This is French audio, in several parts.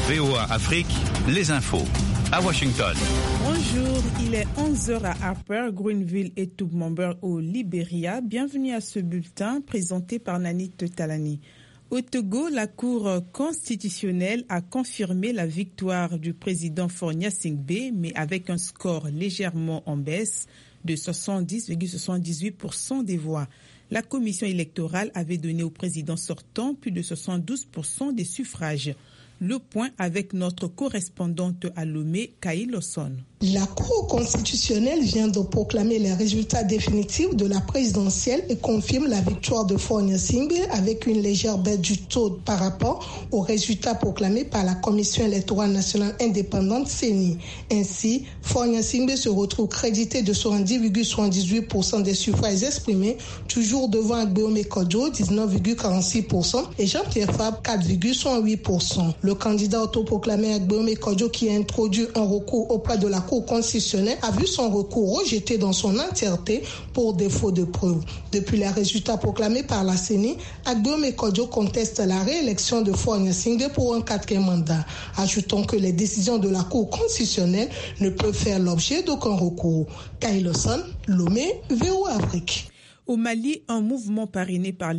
VOA Afrique, les infos. À Washington. Bonjour, il est 11h à Harper, Greenville et Tubmanburg au Libéria. Bienvenue à ce bulletin présenté par Nanit Talani. Au Togo, la Cour constitutionnelle a confirmé la victoire du président Faure Gnassingbé, mais avec un score légèrement en baisse de 70,78% des voix. La commission électorale avait donné au président sortant plus de 72% des suffrages. Le point avec notre correspondante à Lomé, Kaï Lawson. La Cour constitutionnelle vient de proclamer les résultats définitifs de la présidentielle et confirme la victoire de Faure Gnassingbé avec une légère baisse du taux par rapport aux résultats proclamés par la Commission électorale nationale indépendante CENI. Ainsi, Faure Gnassingbé se retrouve crédité de 70,78% des suffrages exprimés, toujours devant Agbeome Kodjo, 19,46% et Jean-Pierre Fabre, 4,68%. Le candidat autoproclamé Agbeome Kodjo, qui a introduit un recours auprès de la Cour constitutionnelle, a vu son recours rejeté dans son entièreté pour défaut de preuves. Depuis les résultats proclamés par la CENI, Agbeome Kodjo conteste la réélection de Faure Gnassingbé pour un 4e mandat. Ajoutons que les décisions de la Cour constitutionnelle ne peuvent faire l'objet d'aucun recours. Kaï Lawson, Lomé, VOA Afrique. Au Mali, un mouvement parrainé par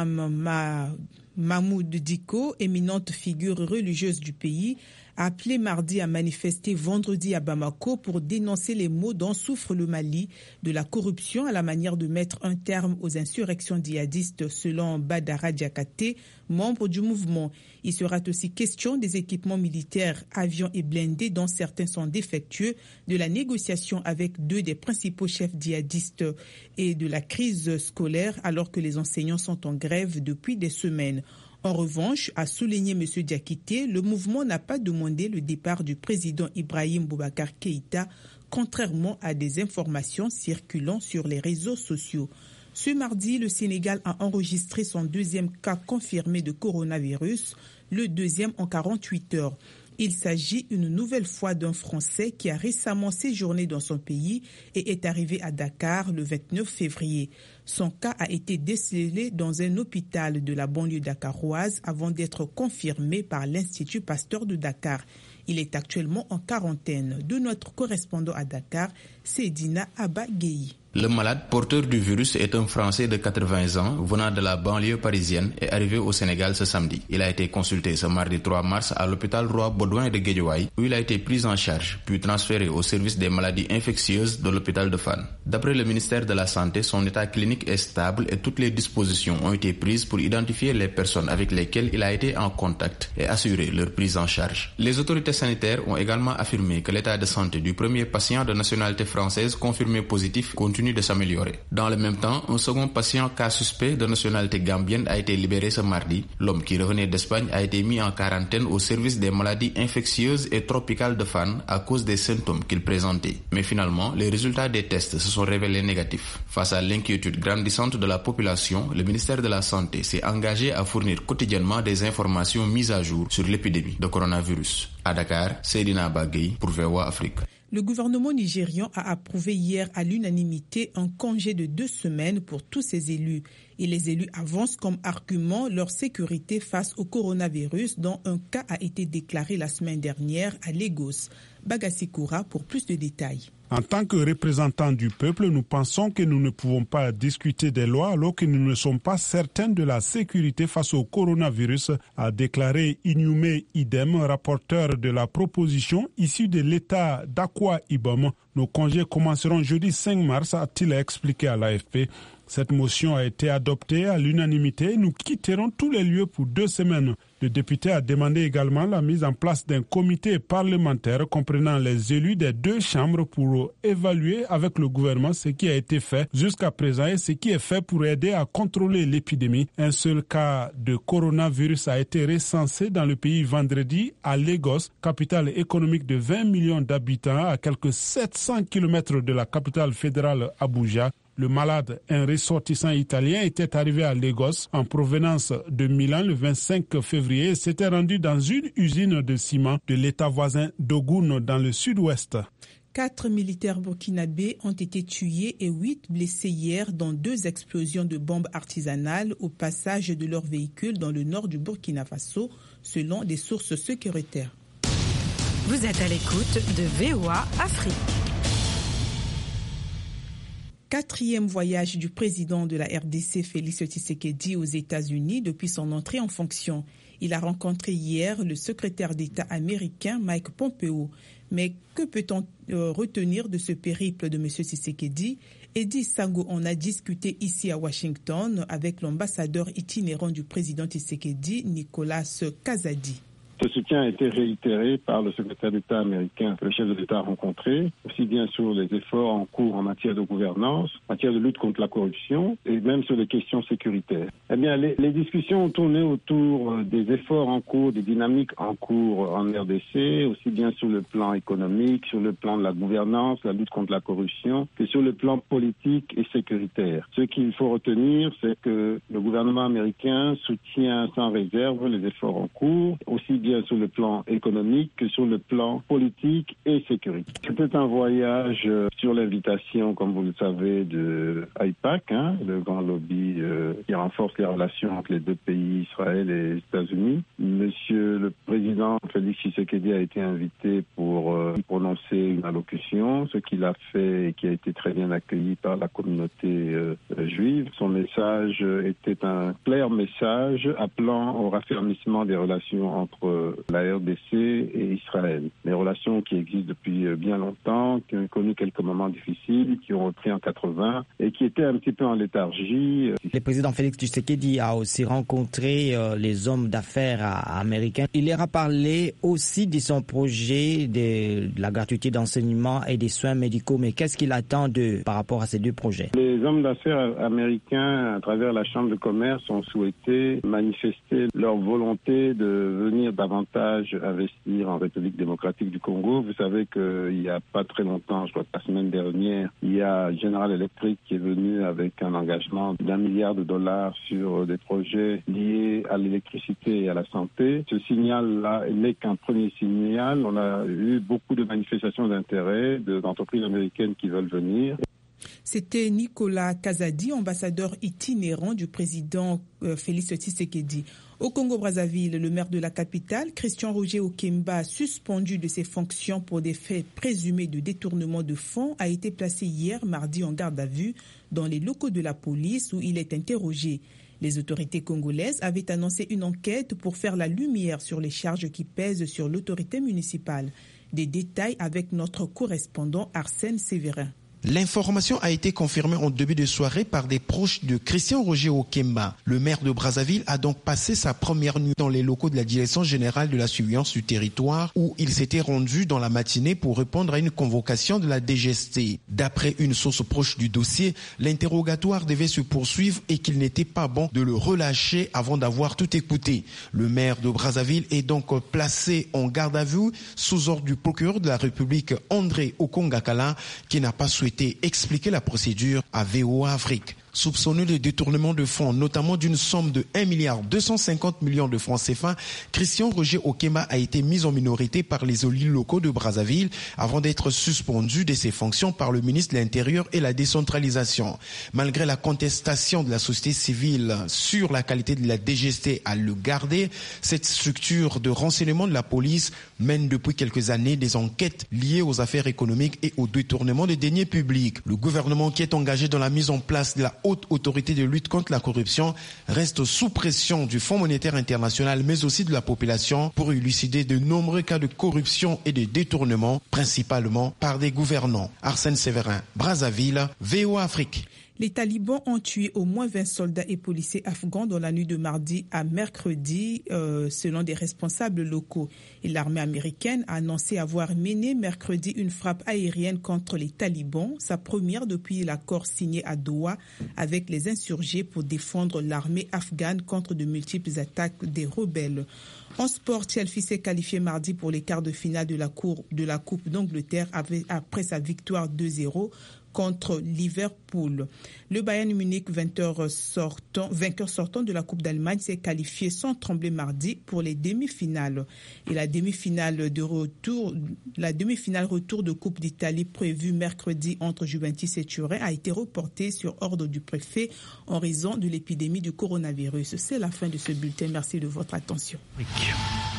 l'imam Mahmoud Dicko, éminente figure religieuse du pays, a appelé mardi à manifester vendredi à Bamako pour dénoncer les maux dont souffre le Mali, de la corruption à la manière de mettre un terme aux insurrections djihadistes selon Badara Diakate, membre du mouvement. Il sera aussi question des équipements militaires, avions et blindés dont certains sont défectueux, de la négociation avec 2 des principaux chefs djihadistes et de la crise scolaire alors que les enseignants sont en grève depuis des semaines. En revanche, a souligné M. Diakité, le mouvement n'a pas demandé le départ du président Ibrahim Boubacar Keïta, contrairement à des informations circulant sur les réseaux sociaux. Ce mardi, le Sénégal a enregistré son 2e cas confirmé de coronavirus, le 2e en 48 heures. Il s'agit une nouvelle fois d'un Français qui a récemment séjourné dans son pays et est arrivé à Dakar le 29 février. Son cas a été décelé dans un hôpital de la banlieue dakaroise avant d'être confirmé par l'Institut Pasteur de Dakar. Il est actuellement en quarantaine. De notre correspondant à Dakar, Seydina Abba Gueye. Le malade porteur du virus est un Français de 80 ans venant de la banlieue parisienne et arrivé au Sénégal ce samedi. Il a été consulté ce mardi 3 mars à l'hôpital Roi Baudouin de Guédiawaye où il a été pris en charge puis transféré au service des maladies infectieuses de l'hôpital de Fann. D'après le ministère de la Santé, son état clinique est stable et toutes les dispositions ont été prises pour identifier les personnes avec lesquelles il a été en contact et assurer leur prise en charge. Les autorités sanitaires ont également affirmé que l'état de santé du premier patient de nationalité française confirmé positif continue de s'améliorer. Dans le même temps, un second patient cas suspect de nationalité gambienne a été libéré ce mardi. L'homme qui revenait d'Espagne a été mis en quarantaine au service des maladies infectieuses et tropicales de Fann à cause des symptômes qu'il présentait. Mais finalement, les résultats des tests se sont révélés négatifs. Face à l'inquiétude grandissante de la population, le ministère de la Santé s'est engagé à fournir quotidiennement des informations mises à jour sur l'épidémie de coronavirus. À Dakar, Seydina Bagay pour VOA Afrique. Le gouvernement nigérian a approuvé hier à l'unanimité un congé de 2 semaines pour tous ses élus. Et les élus avancent comme argument leur sécurité face au coronavirus dont un cas a été déclaré la semaine dernière à Lagos. Bagassi Koura pour plus de détails. En tant que représentants du peuple, nous pensons que nous ne pouvons pas discuter des lois alors que nous ne sommes pas certains de la sécurité face au coronavirus, a déclaré Inyume Idem, rapporteur de la proposition issue de l'État d'Akwa Ibom. Nos congés commenceront jeudi 5 mars, a-t-il expliqué à l'AFP. Cette motion a été adoptée à l'unanimité. Nous quitterons tous les lieux pour 2 semaines. Le député a demandé également la mise en place d'un comité parlementaire comprenant les élus des 2 chambres pour évaluer avec le gouvernement ce qui a été fait jusqu'à présent et ce qui est fait pour aider à contrôler l'épidémie. Un seul cas de coronavirus a été recensé dans le pays vendredi à Lagos, capitale économique de 20 millions d'habitants à quelques 700 km de la capitale fédérale Abuja. Le malade, un ressortissant italien, était arrivé à Lagos en provenance de Milan le 25 février et s'était rendu dans une usine de ciment de l'État voisin d'Ogun dans le sud-ouest. 4 militaires burkinabés ont été tués et 8 blessés hier dans 2 explosions de bombes artisanales au passage de leur véhicule dans le nord du Burkina Faso, selon des sources sécuritaires. Vous êtes à l'écoute de VOA Afrique. 4e voyage du président de la RDC, Félix Tshisekedi, aux États-Unis depuis son entrée en fonction. Il a rencontré hier le secrétaire d'État américain Mike Pompeo. Mais que peut-on retenir de ce périple de M. Tshisekedi? Eddie Sango en a discuté ici à Washington avec l'ambassadeur itinérant du président Tshisekedi, Nicolas Kazadi. Ce soutien a été réitéré par le secrétaire d'État américain que le chef de l'État a rencontré, aussi bien sur les efforts en cours en matière de gouvernance, en matière de lutte contre la corruption et même sur les questions sécuritaires. Eh bien, les discussions ont tourné autour des efforts en cours, des dynamiques en cours en RDC, aussi bien sur le plan économique, sur le plan de la gouvernance, la lutte contre la corruption, que sur le plan politique et sécuritaire. Ce qu'il faut retenir, c'est que le gouvernement américain soutient sans réserve les efforts en cours, aussi bien sur le plan économique que sur le plan politique et sécuritaire. C'était un voyage sur l'invitation, comme vous le savez, de AIPAC, le grand lobby qui renforce les relations entre les deux pays, Israël et les États-Unis. Monsieur le président Félix Tshisekedi a été invité pour prononcer une allocution, ce qu'il a fait et qui a été très bien accueilli par la communauté juive. Son message était un clair message appelant au raffermissement des relations entre la RDC et Israël. Les relations qui existent depuis bien longtemps, qui ont connu quelques moments difficiles, qui ont repris en 80 et qui étaient un petit peu en léthargie. Le président Félix Tshisekedi a aussi rencontré les hommes d'affaires américains. Il leur a parlé aussi de son projet de la gratuité d'enseignement et des soins médicaux. Mais qu'est-ce qu'il attend par rapport à ces deux projets? Les hommes d'affaires américains, à travers la Chambre de commerce, ont souhaité manifester leur volonté de venir davantage investir en République démocratique du Congo. Vous savez qu'il n'y a pas très longtemps, je crois que la semaine dernière, il y a General Electric qui est venu avec un engagement d'$1 milliard sur des projets liés à l'électricité et à la santé. Ce signal-là n'est qu'un premier signal. On a eu beaucoup de manifestations d'intérêt d'entreprises américaines qui veulent venir. C'était Nicolas Kazadi, ambassadeur itinérant du président Félix Tshisekedi. Au Congo-Brazzaville, le maire de la capitale, Christian Roger Okemba, suspendu de ses fonctions pour des faits présumés de détournement de fonds, a été placé hier mardi en garde à vue dans les locaux de la police où il est interrogé. Les autorités congolaises avaient annoncé une enquête pour faire la lumière sur les charges qui pèsent sur l'autorité municipale. Des détails avec notre correspondant Arsène Sévérin. L'information a été confirmée en début de soirée par des proches de Christian Roger Okemba. Le maire de Brazzaville a donc passé sa première nuit dans les locaux de la Direction générale de la surveillance du territoire où il s'était rendu dans la matinée pour répondre à une convocation de la DGST. D'après une source proche du dossier, l'interrogatoire devait se poursuivre et qu'il n'était pas bon de le relâcher avant d'avoir tout écouté. Le maire de Brazzaville est donc placé en garde à vue sous ordre du procureur de la République André Okongakala qui n'a pas souhaité expliquer la procédure à VOA Afrique. Soupçonné de détournement de fonds, notamment d'une somme de 1,250 milliard de francs CFA, Christian Roger Okemba a été mis en minorité par les élus locaux de Brazzaville avant d'être suspendu de ses fonctions par le ministre de l'Intérieur et la décentralisation. Malgré la contestation de la société civile sur la qualité de la DGST à le garder, cette structure de renseignement de la police mène depuis quelques années des enquêtes liées aux affaires économiques et au détournement des deniers publics. Le gouvernement qui est engagé dans la mise en place de la haute autorité de lutte contre la corruption reste sous pression du Fonds monétaire international mais aussi de la population pour élucider de nombreux cas de corruption et de détournement, principalement par des gouvernants. Arsène Sévérin, Brazzaville, VOA Afrique. Les talibans ont tué au moins 20 soldats et policiers afghans dans la nuit de mardi à mercredi, selon des responsables locaux. Et l'armée américaine a annoncé avoir mené mercredi une frappe aérienne contre les talibans, sa première depuis l'accord signé à Doha avec les insurgés pour défendre l'armée afghane contre de multiples attaques des rebelles. En sport, Chelsea s'est qualifié mardi pour les quarts de finale de la Coupe d'Angleterre après sa victoire 2-0 contre Liverpool. Le Bayern Munich, vainqueur sortant de la Coupe d'Allemagne, s'est qualifié sans trembler mardi pour les demi-finales. Et la demi-finale retour de Coupe d'Italie prévue mercredi entre Juventus et Turin a été reportée sur ordre du préfet en raison de l'épidémie du coronavirus. C'est la fin de ce bulletin. Merci de votre attention.